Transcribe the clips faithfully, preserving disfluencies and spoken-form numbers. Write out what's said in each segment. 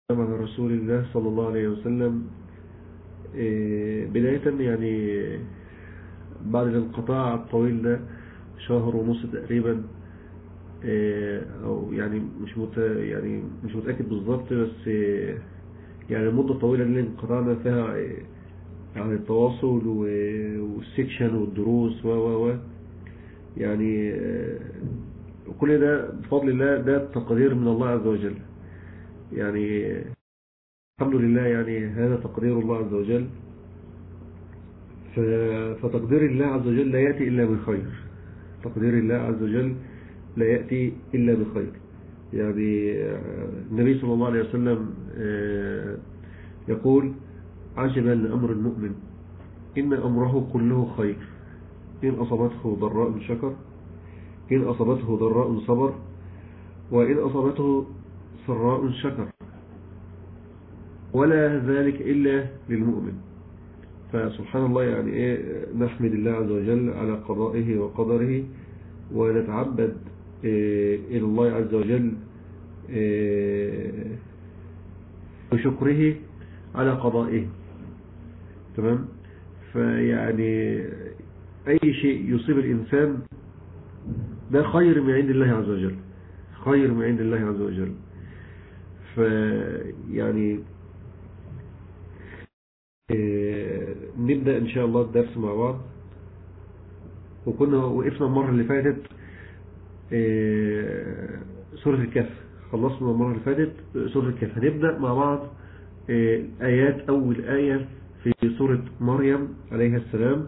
على رسول الله صلى الله عليه وسلم. بداية يعني بعد الانقطاع الطويل ده، شهر ونص تقريبا، او يعني مش مت يعني مش متأكد بالظبط، بس يعني المدة الطويلة اللي انقطعنا فيها عن التواصل والسكشن والدروس و و و يعني كل ده بفضل الله، ده تقدير من الله عز وجل. يعني الحمد لله، يعني هذا تقدير الله عز وجل. فتقدير الله عز وجل لا يأتي إلا بخير. تقدير الله عز وجل لا يأتي إلا بخير. يعني النبي صلى الله عليه وسلم يقول: عجبا لأمر المؤمن، إن أمره كله خير، إن أصابته ضراء شكر، إن أصابته ضراء صبر، وإن أصابته سراء شكر، ولا ذلك إلا للمؤمن. فسبحان الله، يعني إيه، نحمد الله عز وجل على قضائه وقدره، ونتعبد إيه إلى الله عز وجل إيه بشكره على قضائه. تمام. فيعني أي شيء يصيب الإنسان ده خير من عند الله عز وجل، خير من عند الله عز وجل. فيعني إيه نبدأ إن شاء الله الدرس مع بعض. وكنا وقفنا المرة اللي فاتت إيه سورة الكهف، خلصنا المرة اللي فاتت سورة الكهف. هنبدأ مع بعض إيه آيات أول آية في سورة مريم عليها السلام،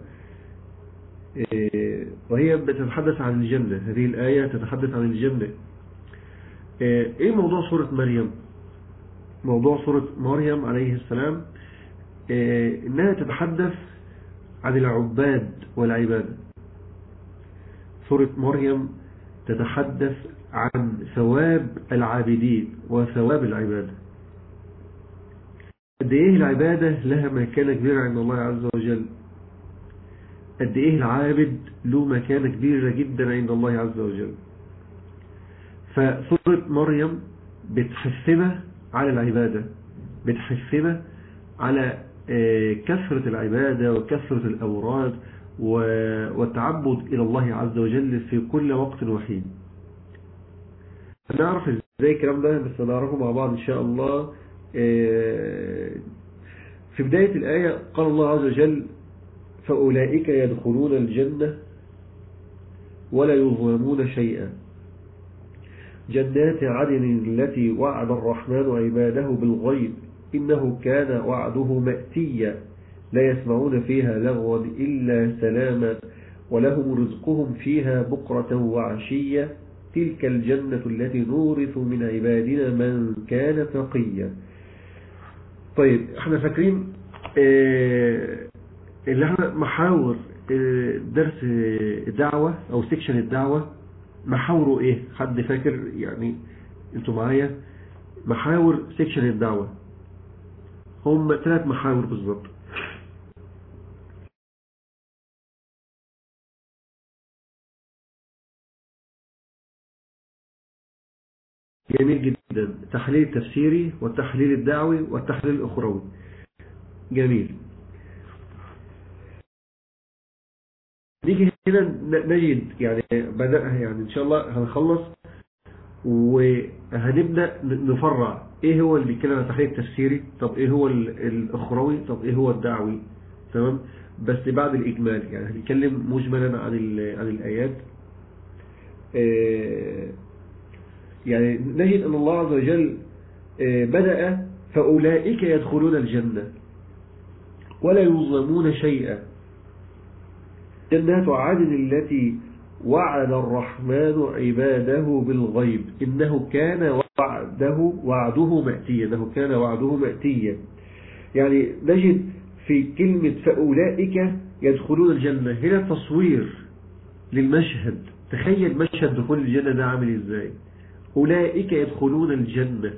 إيه وهي بتتحدث عن الجنة. هذه الآية تتحدث عن الجنة. إيه, إيه موضوع سورة مريم؟ موضوع سورة مريم عليه السلام إيه إنها تتحدث عن العباد والعبادة. سورة مريم تتحدث عن ثواب العابدين وثواب العبادة. قد ايه العبادة لها مكانة كبيرة عند الله عز وجل، قد ايه العابد له مكانة كبيرة جدا عند الله عز وجل. فسورة مريم بتحثنا على العبادة، بتحثنا على كثرة العبادة وكثرة الأوراد والتعبد إلى الله عز وجل في كل وقت وحين. هنعرف ازاي الكلام ده، بس نعرفه مع بعض إن شاء الله. في بداية الآية قال الله عز وجل: فأولئك يدخلون الجنة ولا يظلمون شيئا، جنات عدن التي وعد الرحمن عباده بالغيب إنه كان وعده مأتيا، لا يسمعون فيها لغوا إلا سلاما، ولهم رزقهم فيها بكرة وعشية، تلك الجنة التي نورث من عبادنا من كان تقيا. طيب، احنا فاكرين اه اللي احنا محاور اه درس الدعوة او سيكشن الدعوة، محاوره ايه؟ حد فاكر؟ يعني انتوا معايا؟ محاور سيكشن الدعوة هم ثلاث محاور بالضبط. جميل جدا. التحليل التفسيري والتحليل الدعوي والتحليل الأخروي. جميل. نيجي هنا نجد يعني بدأ، يعني إن شاء الله هنخلص وهنبدأ نفرع إيه هو اللي بيتكلم عن التحليل التفسيري، طب إيه هو الأخروي، طب إيه هو الدعوي. تمام. بس بعد الإجمال، يعني هنتكلم مجملا عن عن الآيات. يعني نجد أن الله عز وجل بدأ: فأولئك يدخلون الجنة ولا يظلمون شيئا، جنات عدن التي وعد الرحمن عباده بالغيب إنه كان وعده وعده مأتيا، إنه كان وعده مأتيا. يعني نجد في كلمة فأولئك يدخلون الجنة هنا تصوير للمشهد. تخيل مشهد دخول الجنة ده عامل إزاي. أولئك يدخلون الجنة،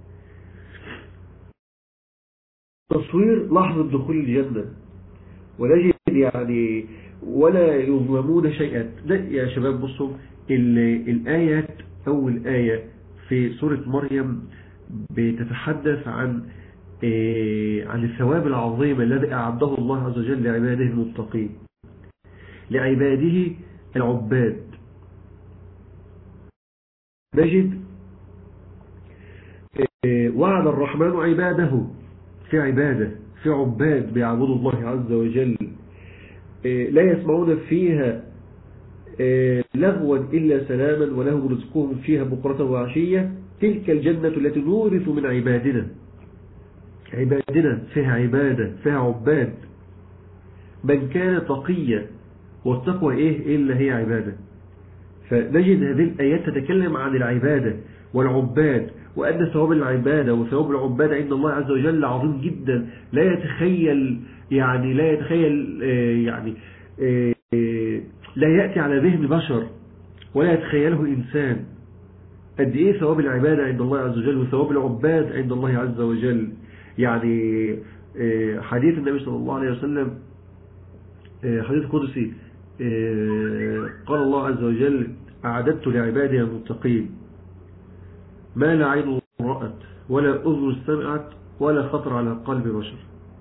تصوير لحظة دخول الجنة. ونجد يعني ولا يظلمون شيئا. يا شباب بصوا الآيات، أول آية في سورة مريم بتتحدث عن عن الثواب العظيم الذي أعده الله عز وجل لعباده المتقين، لعباده العباد. نجد وعد الرحمن عباده في عبادة، في عباد بيعبدوا الله عز وجل لا يسمعون فيها لغوا إلا سلاما ولهم رزقهم فيها بكرة وعشية. تلك الجنة التي نورث من عبادنا. عبادنا فيها عبادة، فيها عباد. من كان تقيا، والتقوى إيه إلا هي عبادة. فنجد هذه الآيات تتكلم عن العبادة والعباد، وأن ثواب العبادة وثواب العباد عند الله عز وجل عظيم جدا، لا يتخيل يعني لا يتخيل يعني لا يأتي على ذهن بشر ولا يتخيله إنسان قد إيه ثواب العبادة عند الله عز وجل وثواب العباد عند الله عز وجل. يعني حديث النبي صلى الله عليه وسلم حديث قدسي، قال الله عز وجل: أعددت لعبادي المتقين ما لا عين رأت ولا أذن سمعت ولا خطر على قلب بشر.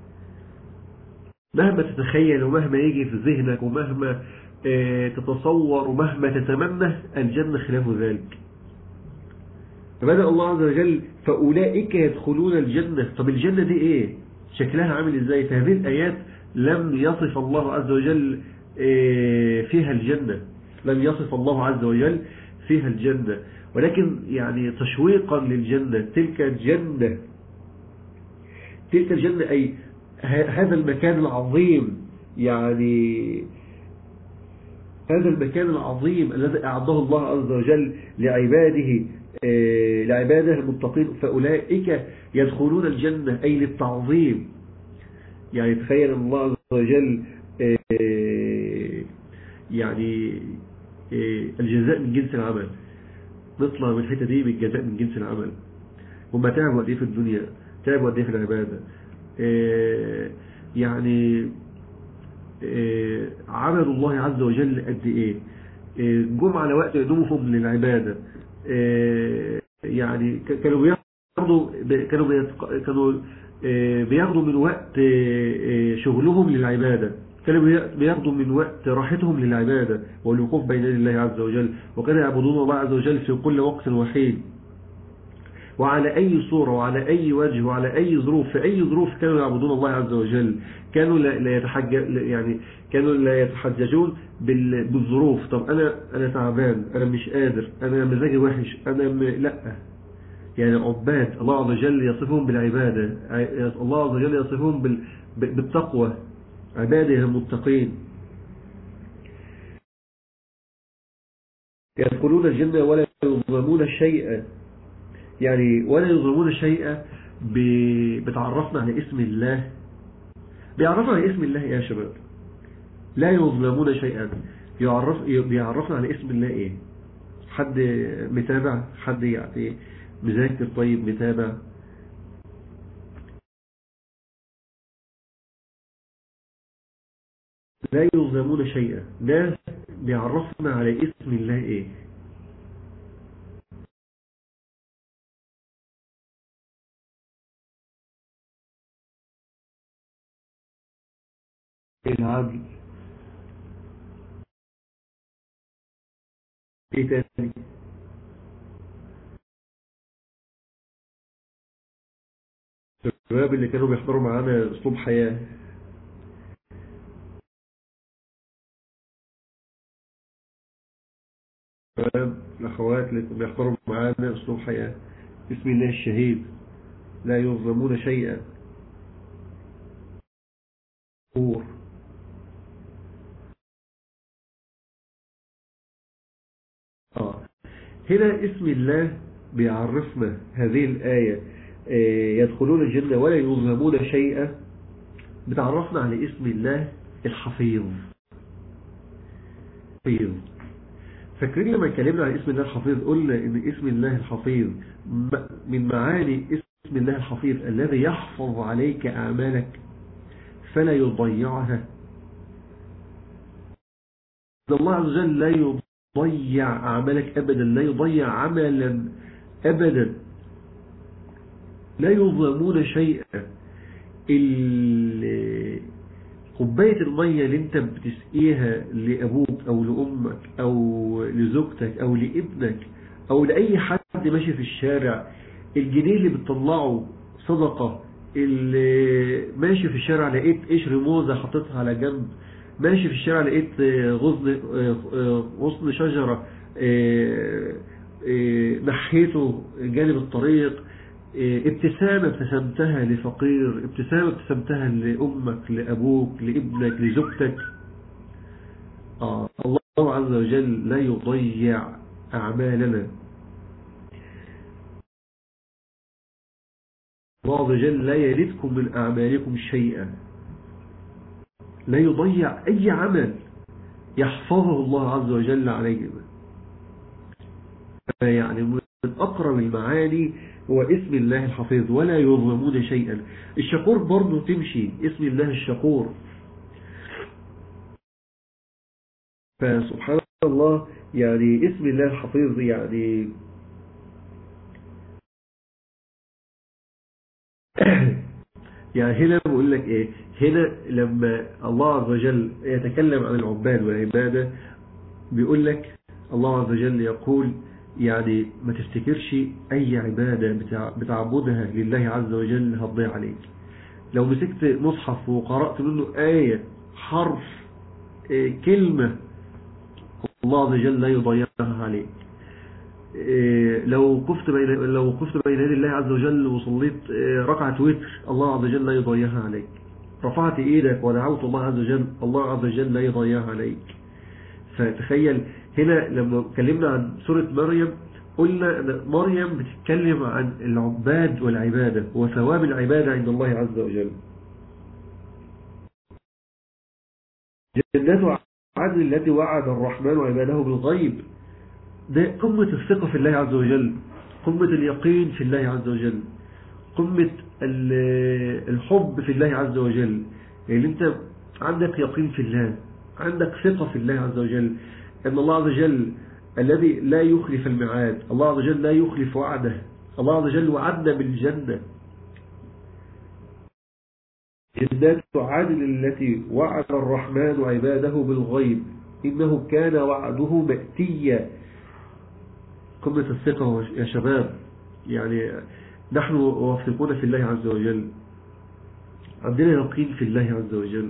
مهما تتخيل ومهما يجي في ذهنك ومهما تتصور ومهما تتمنى، الجنة خلاف ذلك. فبدأ الله عز وجل: فأولئك يدخلون الجنة. طب الجنة دي ايه؟ شكلها عامل ازاي؟ في هذه الآيات لم يصف الله عز وجل فيها الجنة، لم يصف الله عز وجل فيها الجنة، ولكن يعني تشويقا للجنة. تلك الجنة تلك الجنة أي هذا المكان العظيم، يعني هذا المكان العظيم الذي أعده الله عز وجل لعباده لعباده المتقين. فأولئك يدخلون الجنة أي للتعظيم. يعني تخيل الله عز وجل يعني الجزاء من جنس العمل. نطلع من الحته دي بالجزاء من جنس العمل. هم تعبوا قد ايه في الدنيا، تعبوا قد ايه في العباده. يعني عبدوا الله عز وجل قد ايه، جم على وقت يدومهم للعباده. يعني كانوا بياخدوا كانوا كانوا بياخدوا من وقت شغلهم للعباده، كانوا بياخدوا من وقت راحتهم للعبادة والوقوف بين يدي الله عز وجل، وكانوا يعبدون الله عز وجل في كل وقت وحين وعلى أي صورة وعلى أي وجه وعلى أي ظروف. في أي ظروف كانوا يعبدون الله عز وجل. كانوا لا يتحجج يعني كانوا لا يتحججون بالظروف. طب أنا أنا تعبان، أنا مش قادر، أنا مزاجي وحش، أنا م... لا. يعني عباد الله عز وجل يصفهم بالعبادة، الله عز وجل يصفهم بال... بالتقوى، عباده المتقين. يدخلون الجنة ولا يظلمون شيئا. يعني ولا يظلمون شيئا بتعرفنا على اسم الله، بيعرفنا على اسم الله يا شباب. لا يظلمون شيئا يعرف بيعرفنا على اسم الله ايه؟ حد متابع؟ حد يعني مذاكر؟ طيب متابع؟ لا يظلمون شيئا، ده بيعرفنا على اسم الله ايه؟ العدل. ايه تاني؟ الشباب اللي كانوا بيحضروا معانا اسلوب حياة، الأخوات اللي بيحضروا معانا أسلوب حياة، بسم الله الشهيد. لا يظلمون شيئا. أور آه. هنا اسم الله بيعرفنا هذه الآية، آه يدخلون الجنة ولا يظلمون شيئا، بتعرفنا على اسم الله الحفيظ. حفيظ. فاكرين لما اتكلمنا عن اسم الله الحفيظ قلنا ان اسم الله الحفيظ من معاني اسم الله الحفيظ الذي يحفظ عليك أعمالك فلا يضيعها. الله عز وجل لا يضيع أعمالك أبدا، لا يضيع عملا أبدا. لا يظلمون شيئا. كوباية المية اللي انت بتسقيها لأبوك أو لأمك أو لزوجتك أو لابنك أو لأي حد ماشي في الشارع، الجنيه اللي بتطلعه صدقة، اللي ماشي في الشارع لقيت قشر موزة حطيتها على جنب، ماشي في الشارع لقيت غصن غصن شجرة نحيته جانب الطريق، ابتسامة ابتسمتها لفقير، ابتسامة ابتسمتها لأمك لأبوك لابنك لزوجتك، آه الله عز وجل لا يضيع أعمالنا. الله عز وجل لا يلدكم من أعمالكم شيئا، لا يضيع أي عمل يحفظه الله عز وجل علينا. يعني من أقرب المعاني هو اسم الله الحفيظ، ولا يظلمون شيئا. الشكور برضو تمشي، اسم الله الشكور. فسبحان الله يعني اسم الله الحفيظ يعني يعني هنا بقول لك ايه، هنا لما الله عز وجل يتكلم عن العباد والعبادة بيقول لك الله عز وجل يقول يعني ما تفتكرش اي عبادة بتعبدها لله عز وجل هتضيع عليك. لو مسكت مصحف وقرأت منه آية حرف إيه كلمة، الله عز وجل لا يضيعها عليك. إيه لو وقفت بين لو وقفت بين يدي الله عز وجل وصليت إيه ركعة وتر، الله عز وجل لا يضيعها عليك. رفعت ايدك ودعوت الله عز وجل، الله عز وجل لا يضيعها عليك. فتخيل هنا لما اتكلمنا عن سورة مريم قلنا ان مريم بتتكلم عن العباد والعبادة وثواب العبادة عند الله عز وجل. جنات عدن التي وعد الرحمن عباده بالغيب، ده قمة الثقة في الله عز وجل، قمة اليقين في الله عز وجل، قمة الحب في الله عز وجل. يعني انت عندك يقين في الله، عندك ثقة في الله عز وجل ان الله عز وجل الذي لا يخلف الميعاد، الله عز وجل لا يخلف وعده، الله عز وجل وعدنا بالجنة. جنات عدن التي وعد الرحمن عباده بالغيب إنه كان وعده مأتيا. قمة الثقة يا شباب، يعني نحن واثقون في الله عز وجل، عندنا يقين في الله عز وجل،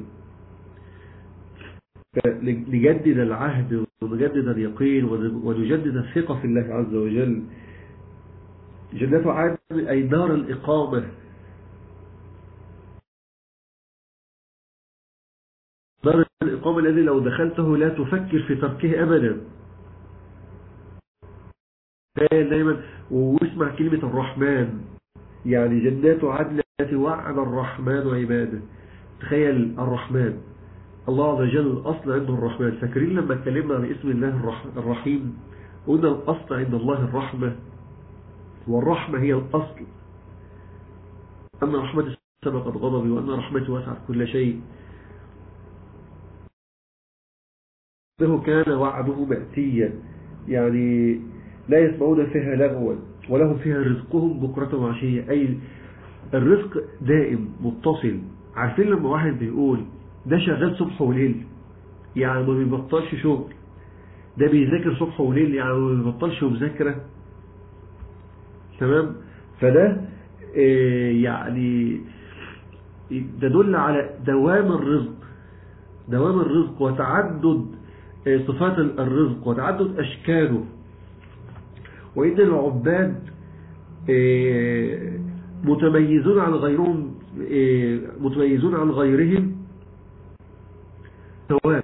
نجدد العهد ونجدد اليقين ونجدد الثقة في الله عز وجل. جنات عدن أي دار الإقامة، دار الإقامة الذي لو دخلته لا تفكر في تركه أبدا. دائما واسمع كلمة الرحمن، يعني جنات عدن التي وعد الرحمن عباده. تخيل الرحمن، الله عز وجل الأصل عنده الرحمن. فاكرين لما اتكلمنا عن اسم الله الرحيم قلنا الأصل عند الله الرحمة، والرحمة هي الأصل. أن رحمتي سبقت غضبي وأن رحمتي وسعت كل شيء. إنه كان وعده مأتيا، يعني لا يسمعون فيها لغوا ولهم فيها رزقهم بكرة وعشية، أي الرزق دائم متصل. عارفين لما واحد بيقول ده شغال صبح وليل، يعني ما بيبطلش شغل، ده بيذاكر صبح وليل يعني ما بيبطلش مذاكرة، تمام؟ فده يعني تدل على دوام الرزق، دوام الرزق وتعدد صفات الرزق وتعدد أشكاله. وإن العباد متميزون عن غيرهم، متميزون عن غيرهم ثواب.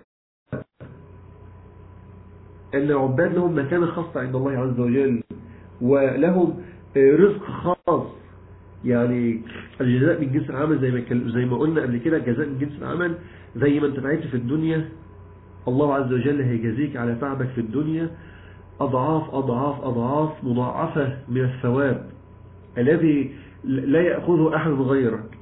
أن العباد لهم مكانة خاصة عند الله عز وجل ولهم رزق خاص، يعني الجزاء من جنس العمل، زي ما زي ما قلنا قبل كده، الجزاء من جنس العمل. زي ما انت تعبت في الدنيا الله عز وجل هيجازيك على تعبك في الدنيا أضعاف أضعاف أضعاف مضاعفة من الثواب الذي لا يأخذه أحد غيرك.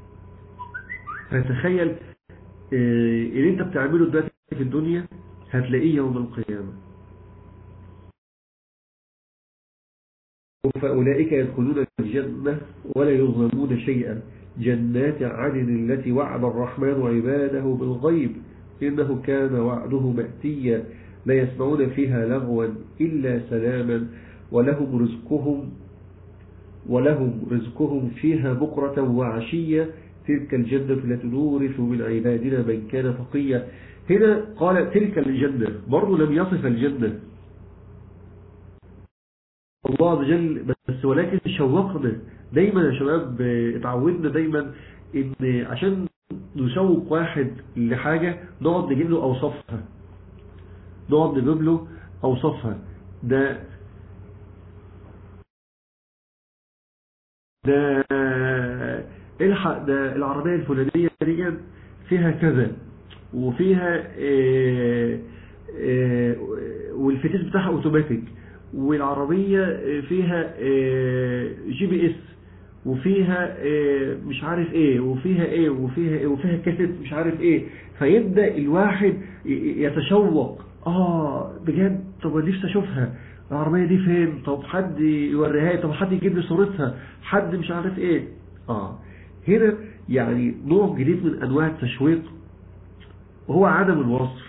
فتخيل اللي انت بتعمله دلوقتي في الدنيا هتلاقيه يوم القيامة. فأولئك يدخلون الجنة ولا يظلمون شيئا، جنات عدن التي وعد الرحمن عباده بالغيب إنه كان وعده مأتيا لا يسمعون فيها لغوا إلا سلاما ولهم رزقهم ولهم رزقهم فيها بكرة وعشية تلك الجنة التي نورث من عبادنا من كان تقيا. هنا قال تلك الجنة، برضو لم يصف الجنة الله عز وجل بس، ولكن شوقنا دايما يا شباب، اتعودنا دايما ان عشان نشوق واحد لحاجة نقعد نجيب له اوصافها، نقعد نجيب له اوصافها. ده ده الحق، ده العربية الفلانية دي فيها كذا وفيها اه اه والفتيس بتاعها اوتوماتيك، والعربية فيها اه جي بي اس، وفيها اه مش عارف ايه وفيها ايه وفيها ايه وفيها كاسيت مش عارف ايه. فيبدأ الواحد يتشوق، اه بجد طب نفسي اشوفها، العربية دي فين؟ طب حد يوريها، طب حد يجيب لي صورتها، حد مش عارف ايه. اه هنا يعني نوع جديد من انواع التشويق وهو عدم الوصف.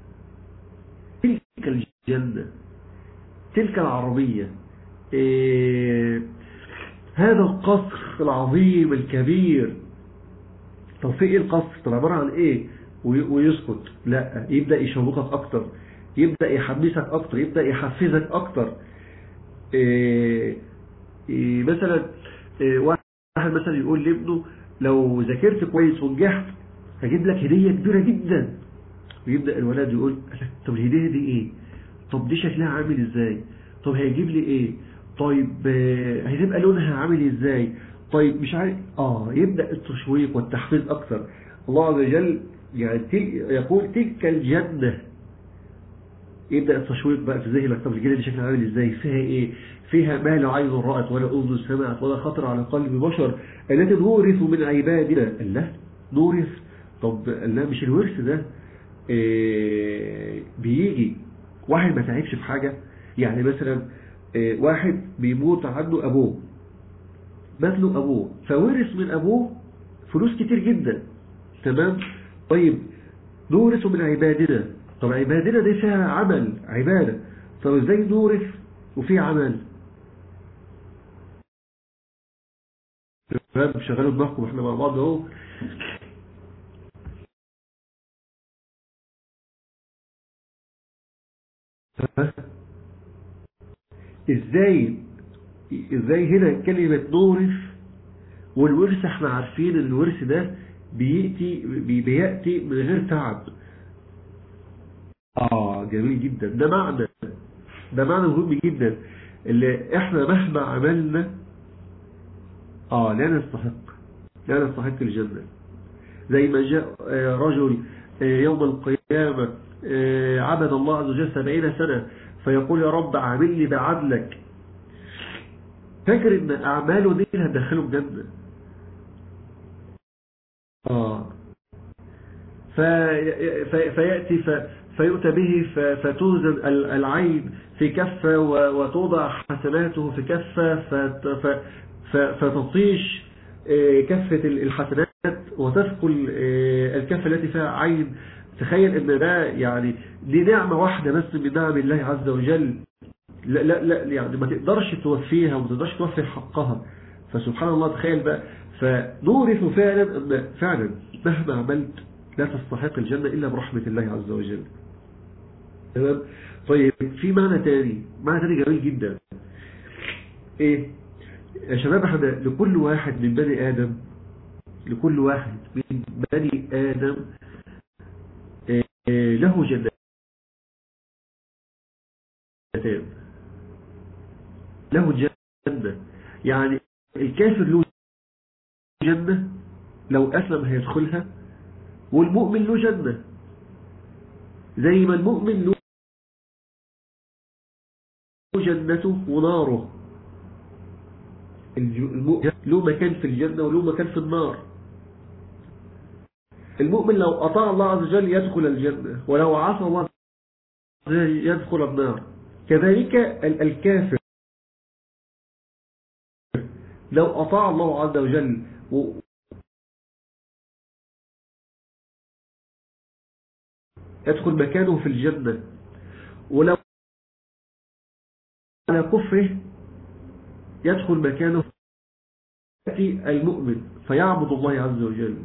تلك الجنة، تلك العربية، إيه هذا القصر العظيم الكبير، طب في ايه القصر؟ طب عبارة عن ايه؟ ويسكت. لا، يبدأ يشوقك اكتر، يبدأ يحمسك اكتر، يبدأ يحفزك اكتر. إيه إيه مثلا إيه واحد مثلا يقول لابنه لو ذاكرت كويس ونجحت هجيب لك هدية كبيرة جدا، ويبدأ الولد يقول طب الهدية دي ايه؟ طب دي شكلها عامل ازاي؟ طب هيجيب لي ايه؟ طيب هيبقى لونها عامل ازاي؟ طيب مش عارف. اه يبدأ التشويق والتحفيز اكثر. الله عز وجل يعني يقول تلك الجنة، يبدأ التشويق بقى في ذهنك. طب الجنة دي شكلها عامل ازاي؟ فيها ايه؟ فيها ما لا عين رأت ولا أذن سمعت ولا خطر على قلب بشر التي نورث من عبادنا. الله نورث؟ طب الله مش الورث ده إيه بيجي واحد ما تعبش في حاجة؟ يعني مثلا إيه واحد بيموت عنه أبوه، مات له أبوه فورث من أبوه فلوس كتير جدا، تمام؟ طيب نورث من عبادنا، طب عبادنا دي فيها عمل عبادة، طب ازاي نورث وفي عمل؟ تمام؟ شغلوا دماغكم احنا مع بعض اهو. ازاي ازاي هنا كلمة نورث والورث؟ احنا عارفين ان الورث ده بيأتي بيأتي من غير تعب. اه جميل جدا، ده معنى ده معنى مهم جدا، اللي احنا مهما عملنا اه لا نستحق لا نستحق الجنة. زي ما جاء رجل يوم القيامة عبد الله عز وجل سبعين سنة فيقول يا رب عاملني بعدلك، فاكر ان اعماله دي اللي هتدخله الجنة. اه في فيأتي في فيؤتى به فتوزن العين في كفة وتوضع حسناته في كفة فتطيش كفة الحسنات وتثقل الكفة التي فيها عين. تخيل ان ده يعني دي نعمة واحدة بس من نعم الله عز وجل، لا لا لا يعني ما تقدرش توفيها وما تقدرش توفي حقها. فسبحان الله تخيل بقى، فنورث فعلا ان فعلا مهما عملت لا تستحق الجنة إلا برحمة الله عز وجل. تمام؟ طيب في معنى تاني، معنى تاني جميل جدا. ايه يا شباب؟ احنا لكل واحد من بني آدم لكل واحد من بني آدم إيه له جنتين، له جنة. يعني الكافر له جنة لو أسلم هيدخلها، والمؤمن له جنة زي ما المؤمن له جنته وناره. المؤمن له مكان في الجنة وله مكان في النار. المؤمن لو أطاع الله عز وجل يدخل الجنة، ولو عصى الله يدخل النار. كذلك الكافر لو أطاع الله عز وجل و يدخل مكانه في الجنة، ولو على كفره يدخل مكانه في المؤمن فيعبد الله عز وجل.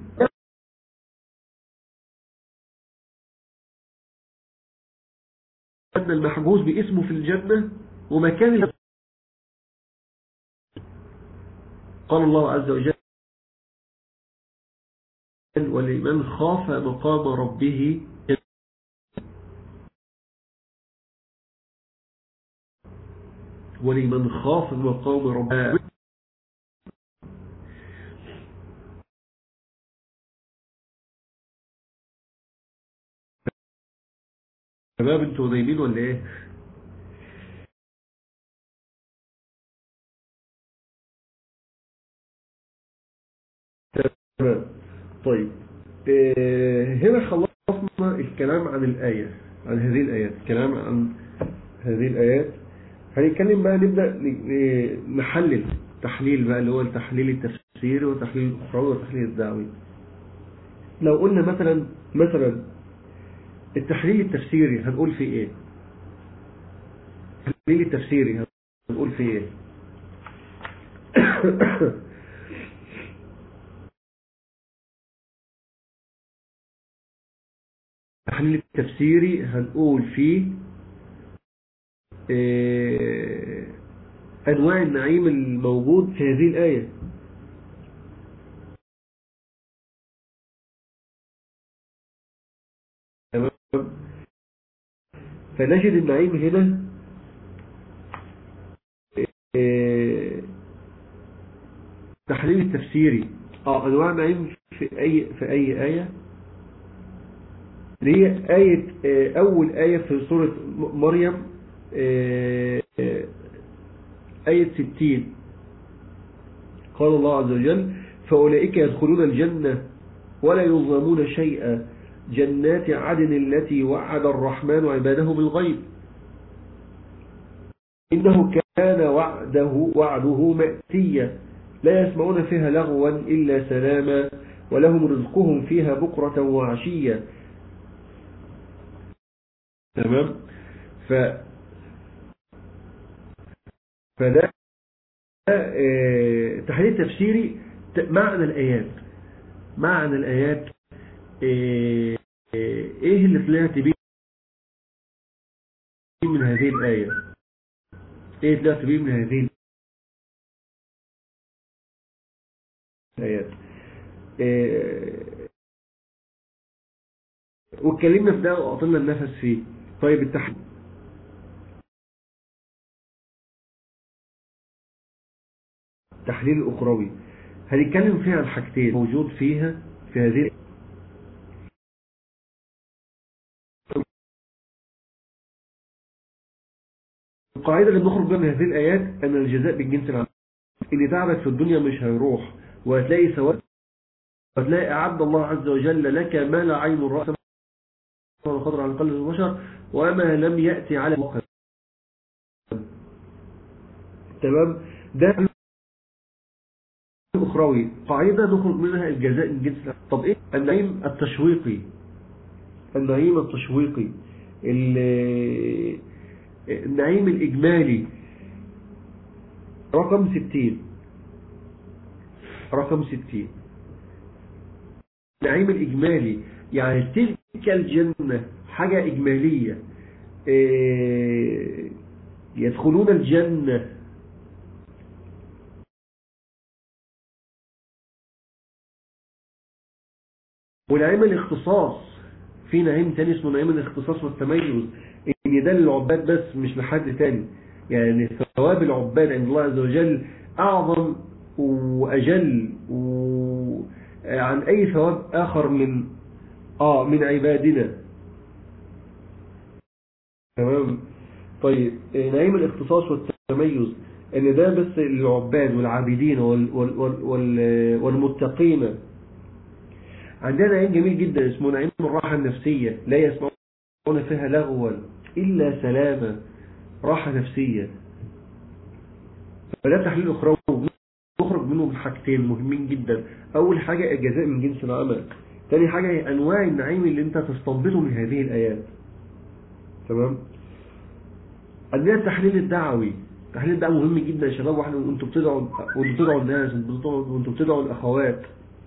أن المحجوز باسمه في الجنة ومكان. قال الله عز وجل ولمن خاف مقام ربه ولمن خاف مقام ربه. شباب انتوا نايمين ولا ايه؟ تمام. طيب اه هنا خلصنا الكلام عن الآية، عن هذه الآيات، الكلام عن هذه الآيات. هنتكلم بقى، نبدأ نحلل تحليل بقى، اللي هو التحليل التفسيري وتحليل الأخروي وتحليل الدعوي. لو قلنا مثلا مثلا التحليل التفسيري هنقول فيه ايه؟ التحليل التفسيري هنقول فيه ايه؟ التحليل التفسيري هنقول فيه إيه أنواع النعيم الموجود في هذه الآية. تمام. فنجد النعيم هنا إيه تحليل التفسيري اه أنواع النعيم في أي في أي آية، اللي هي آية إيه أول آية في سورة مريم، إيه آية ستين. قال الله عز وجل فأولئك يدخلون الجنة ولا يظلمون شيئا جنات عدن التي وعد الرحمن عباده بالغيب إنه كان وعده وعده مأتيا لا يسمعون فيها لغوا إلا سلاما ولهم رزقهم فيها بكرة وعشيا. تمام. ف فده اه تحليل تفسيري معنى الآيات. معنى الآيات اه ايه اللي طلعت بيه من هذه الآية؟ ايه طلعت بيه من هذه الآيات؟ اه واتكلمنا في ده وقطلنا النفس فيه. طيب التحليل التحليل الأخروي هنتكلم فيها عن حاجتين موجود فيها في هذه القاعدة اللي بنخرج بها من هذه الآيات، أن الجزاء بالجنس العام. اللي تعبك في الدنيا مش هيروح، وهتلاقي ثواب، وهتلاقي أعد الله عز وجل لك ما لا عين رأس ولا خطر على قلب البشر وما لم يأتي على وقت. تمام. ده الأخروي قاعدة نخرج منها الجزاء بالجنس العام. طب إيه النعيم التشويقي؟ النعيم التشويقي النعيم الإجمالي رقم ستين. رقم ستين النعيم الإجمالي، يعني تلك الجنة حاجة إجمالية. إيه يدخلون الجنة ونعيم الاختصاص. في نعيم تاني اسمه نعيم الاختصاص والتميز، ان ده للعباد بس مش لحد تاني. يعني ثواب العباد عند الله عز وجل اعظم واجل و... عن اي ثواب اخر من اه من عبادنا. تمام. طيب نعيم الاختصاص والتميز ان ده بس للعباد والعابدين وال... وال... وال... والمتقين. عندنا نعيم جميل جدا اسمه نعيم الراحة النفسية، لا يسمعون فيها لغوا إلا سلاما، راحة نفسية. فده تحليل أخروي نخرج حاجتين مهمين جدا. أول حاجة الجزاء من جنس العمل، ثاني حاجة هي أنواع النعيم اللي أنت تستنبطه من هذه الآيات. تمام. عندنا التحليل الدعوي. التحليل الدعوي مهم جدا يا شباب، واحنا وانتوا بتدعوا وانتوا بتدعوا الناس وانتوا بتدعوا الأخوات،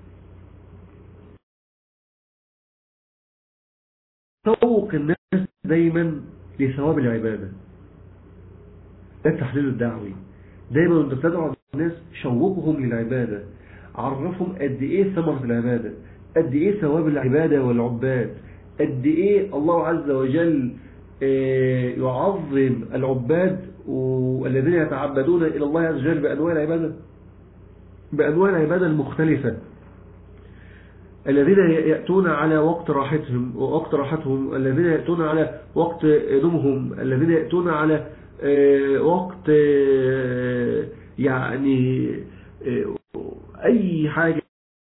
تسوق الناس دايما لثواب العبادة. ده التحليل الدعوي. دايما وانت بتدعو الناس شوقهم للعبادة، عرفهم قد ايه ثمرة العبادة، قد ايه ثواب العبادة والعباد، قد ايه الله عز وجل يعظم العباد والذين يتعبدون إلى الله عز وجل بأنواع العبادة بأنواع العبادة المختلفة، الذين يأتون على وقت راحتهم ووقت راحتهم، الذين يأتون على وقت نومهم، الذين يأتون على وقت يعني أي حاجة،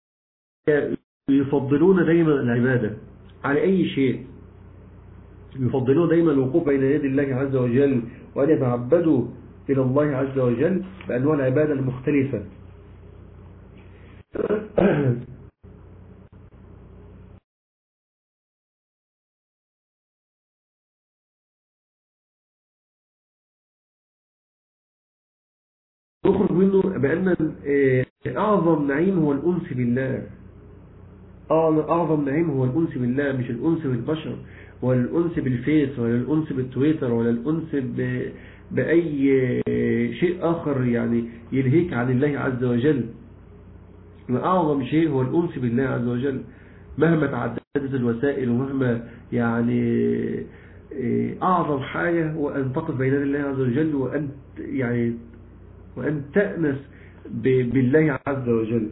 يفضلون دائما العبادة على أي شيء، يفضلون دائما الوقوف بين يدي الله عز وجل وأن يتعبدوا إلى الله عز وجل بأنواع العبادة المختلفة. نخرج منه بأن أعظم نعيم هو الأنس بالله. أعظم نعيم هو الأنس بالله، مش الأنس بالبشر ولا الأنس بالفيس ولا الأنس بالتويتر ولا الأنس بأي شيء آخر يعني يلهيك عن الله عز وجل. أعظم شيء هو الأنس بالله عز وجل، مهما تعددت الوسائل ومهما يعني أعظم حاجة هو أن تقف بين الله عز وجل وأن يعني وأن تأنس بالله عز وجل.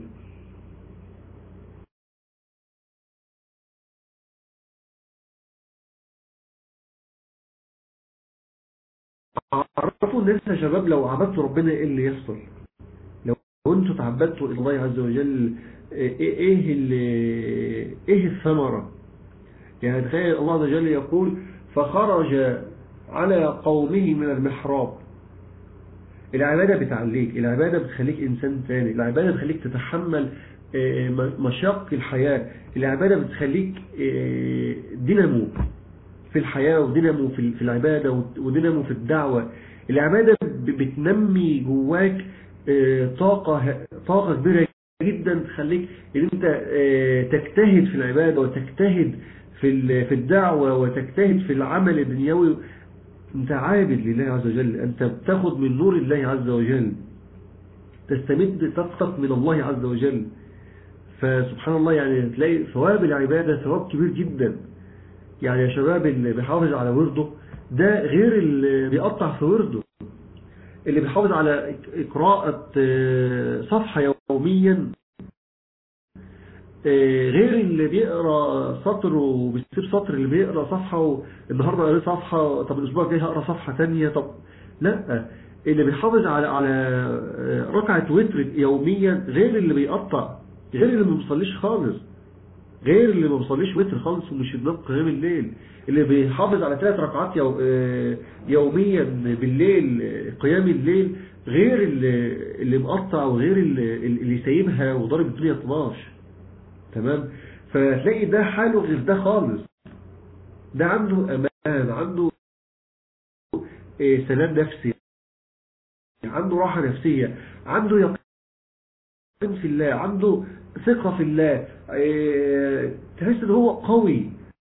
عرفوا الناس يا شباب، لو عبدتوا ربنا ايه اللي يحصل؟ لو انتوا تعبدتوا الله عز وجل ايه ايه ايه الثمرة؟ يعني تخيل الله عز وجل يقول فخرج على قومه من المحراب. العبادة بتعليك، العبادة بتخليك إنسان ثاني، العبادة بتخليك تتحمل مشاق الحياة، العبادة بتخليك دينامو في الحياة ودينامو في العبادة ودينامو في الدعوة. العبادة بتنمي جواك طاقة طاقة كبيرة جدا تخليك ان انت تجتهد في العبادة وتجتهد في في الدعوة وتجتهد في العمل الدنيوي. انت عابد لله عز وجل، انت بتاخد من نور الله عز وجل، تستمد طاقتك من الله عز وجل. فسبحان الله يعني تلاقي ثواب العبادة ثواب كبير جدا. يعني يا شباب اللي بيحافظ على ورده ده غير اللي بيقطع في ورده، اللي بيحافظ على قراءة صفحة يوميا غير اللي بيقرأ سطر وبيسيب سطر، اللي بيقرأ صفحة النهاردة قرأ صفحة، طب الأسبوع الجاي هقرأ صفحة تانية، طب لا، اللي بيحافظ على على ركعة وتر يوميا غير اللي بيقطع، غير اللي ما بيصليش خالص، غير اللي ما بيصليش وتر خالص ومش بينام قيام الليل، اللي بيحافظ على ثلاث ركعات يو يوميا بالليل قيام الليل، غير اللي اللي مقطع وغير اللي, اللي سايبها وضارب الدنيا اثناشر. تمام. فتلاقي ده حاله غير ده خالص، ده عنده امان، عنده سلام نفسي، عنده راحة نفسية، عنده يقين في الله، عنده ثقة في الله، تحس ان هو قوي،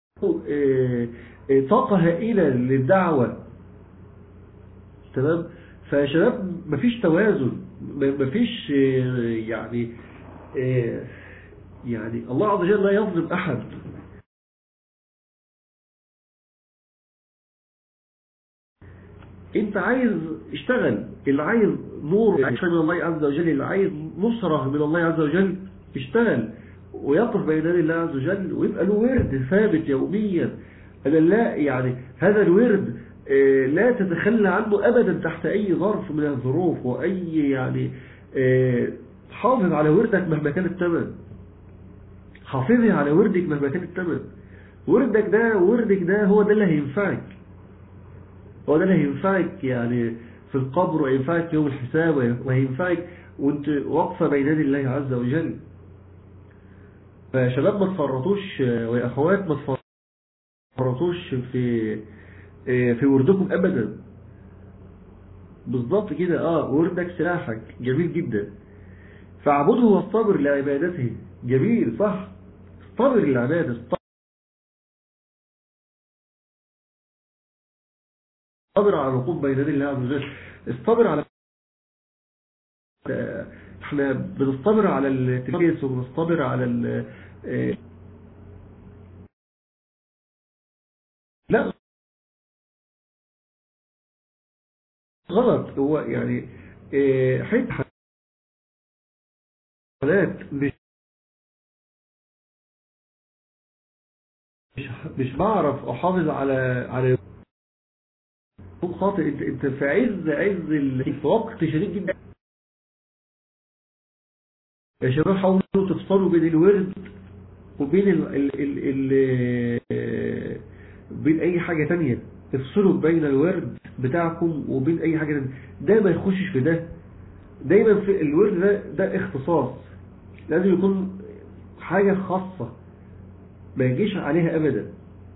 طاقة هائلة للدعوة. تمام. فشباب مفيش توازن، مفيش يعني يعني الله عز وجل لا يظلم أحد. انت عايز اشتغل، اللي عايز نور من الله عز وجل، اللي عايز نصرة من الله عز وجل اشتغل ويقف بين يدي الله عز وجل ويبقى له ورد ثابت يوميا. أنا لا يعني هذا الورد لا تتخلى عنه أبدا تحت أي ظرف من الظروف وأي يعني حافظ على وردك مهما كان الثمن، حافظي على وردك مهما كان الثمن. وردك ده وردك ده هو ده اللي هينفعك، هو ده اللي هينفعك يعني في القبر، وهينفعك يوم الحساب، وهينفعك وانت واقفة بين يدي الله عز وجل. فشباب ما تفرطوش ويا أخوات ما تفرطوش في في وردكم أبدا. بالضبط كده. اه وردك سلاحك، جميل جدا. فاعبده والصبر لعبادته، جميل صح. الصبر للعبادة، الصبر على الوقوف بين يدي الله عز وجل، الصبر على احنا بنصطبر على التلبيس وبنصطبر على ال... لا غلط. هو يعني حته حالات مش مش مش بعرف احافظ على على خاطر انت انت في عز عز ال... في وقت شديد جدا. يا شباب حاولوا تفصلوا بين الورد وبين ال... ال... ال... ال... بين اي حاجة تانية. افصلوا بين الورد بتاعكم وبين اي حاجة تانية. ده ما يخشش في ده. دايما في الورد ده ده اختصاص، لازم يكون حاجة خاصة ما يجيش عليها ابدا.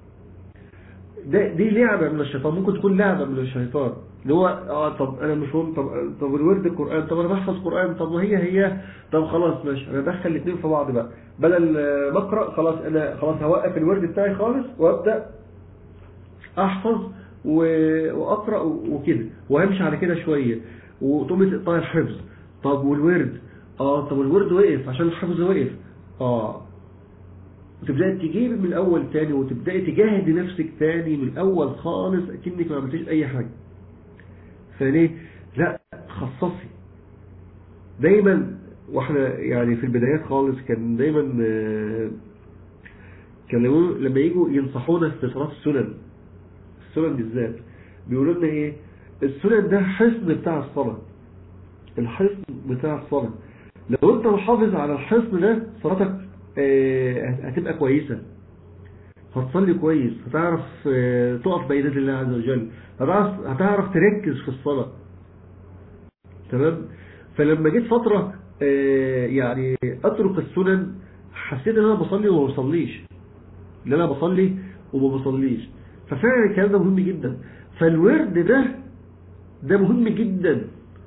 ده دي لعبة من الشيطان، ممكن تكون لعبة من الشيطان اللي هو اه طب انا مش مهم، طب طب الورد القرآن، طب انا بحفظ قرآن، طب ما هي هي، طب خلاص ماشي انا ادخل الاثنين في بعض بقى، بدل ما اقرا خلاص انا خلاص هوقف الورد بتاعي خالص وابدا احفظ واقرا وكده وهمشي على كده شويه وتقوم تقطع الحفظ. طب والورد اه طب الورد وقف عشان الحفظ وقف. اه وتبدأ تجيب من الأول تاني وتبدأ تجاهد نفسك تاني من الأول خالص أكنك ما عملتش أي حاجة. فليه؟ لا خصصي دايما. واحنا يعني في البدايات خالص كان دايما كان لما يجوا ينصحونا في صلاة السنن، السنن بالذات بيقولوا لنا ايه؟ السنن ده حصن بتاع الصلاة، الحصن بتاع الصلاة. لو انت محافظ على الحصن ده صلاتك هتبقى كويسة، هتصلي كويس، هتعرف تقف بين يدي الله عز وجل، هتعرف, هتعرف تركز في الصلاة. تمام. فلما جيت فترة يعني اترك السنن حسيت ان انا بصلي وما بصليش، ان انا بصلي وما بصليش. ففعلا الكلام ده مهم جدا. فالورد ده ده مهم جدا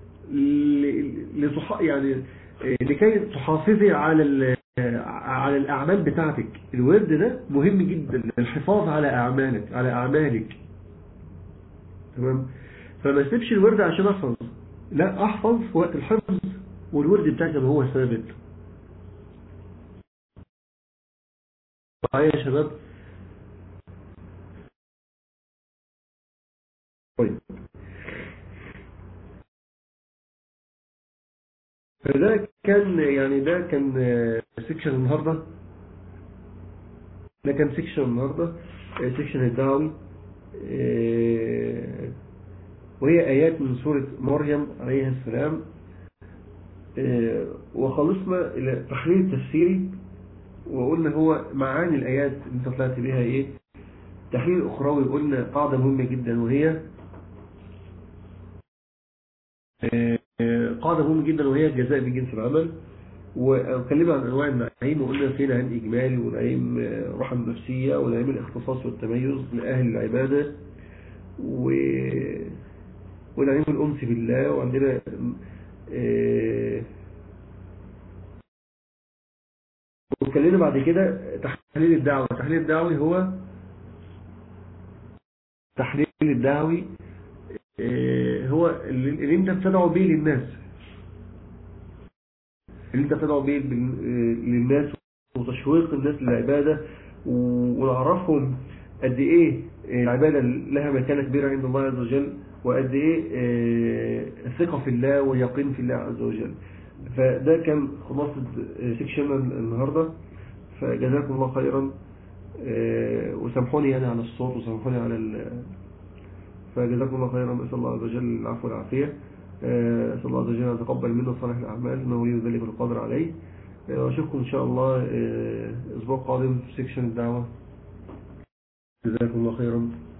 لصح يعني لكي تحافظي على على الأعمال بتاعتك. الورد ده مهم جدا للحفاظ على أعمالك على أعمالك. تمام. فما تسيبش الورد عشان أحفظ، لا أحفظ في وقت الحفظ والورد بتاعك ما هو ثابت. معايا يا شباب؟ طيب فده كان يعني ده كان سيكشن النهاردة، ده كان سيكشن النهاردة سيكشن الدعوي، وهي آيات من سورة مريم عليه السلام. وخلصنا إلى تحليل تفسيري وقلنا هو معاني الآيات اللي انت طلعت بها ايه. تحليل أخروي قلنا قاعدة مهمة جدا، وهي قاعدة مهمة جدا وهي الجزاء بجنس العمل. واتكلمنا عن أنواع النعيم وقلنا في نعيم إجمالي ونعيم راحة نفسية ونعيم الاختصاص والتميز لأهل العبادة و... ونعيم الأنس بالله. وعندنا واتكلمنا بعد كده تحليل الدعوة. التحليل الدعوي هو تحليل الدعوي هو اللي انت بتدعو به للناس، اللي انت بتدعو به للناس وتشويق الناس للعبادة ونعرفهم قد ايه العبادة لها مكانة كبيرة عند الله عز وجل، وقد ايه الثقة في الله واليقين في الله عز وجل. فده كان خلاصة سيكشن النهاردة. فجزاكم الله خيرا، وسامحوني يعني على الصوت وسامحوني على ال... فجزاكم الله خيرا. نسأل الله عز وجل العفو والعافية. نسأل الله عز وجل أن يتقبل منا صالح الأعمال إنه ولي ذلك القادر عليه. وأشوفكم إن شاء الله أسبوع قادم في سيكشن الدعوة. جزاكم الله خيرا.